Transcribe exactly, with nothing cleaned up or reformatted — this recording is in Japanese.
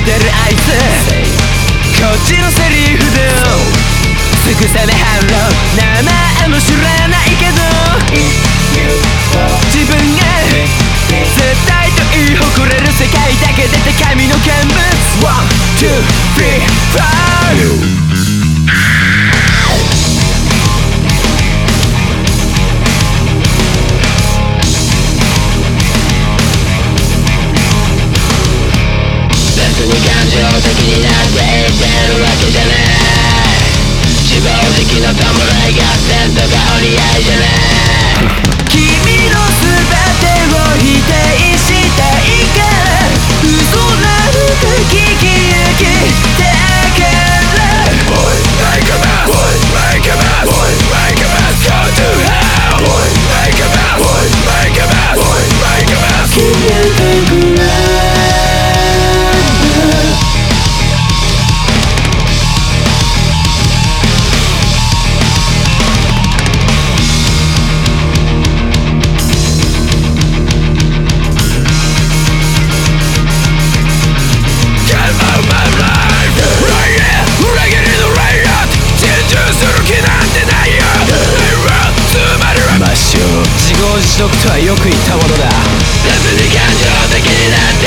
てるあいつこっちのセリフですぐさま反論名前も知らないけど自分が絶対と言い誇れる世界だけ出て神の見物 ワン、ツー、スリー、フォー別に感情的になって言ってるわけじゃない自暴自棄の弔い合戦とかお似合いじゃない君の全てを否定したいから嘘なんか聞き飽きたから Boy, like a mouse Boy, like a mouse Boy, like a mouse Go to hell Boy, like a mouse Boy, like a mouse Boy, like a mouse 消えてくれ自業自得とはよく言ったものだ別に感情的になって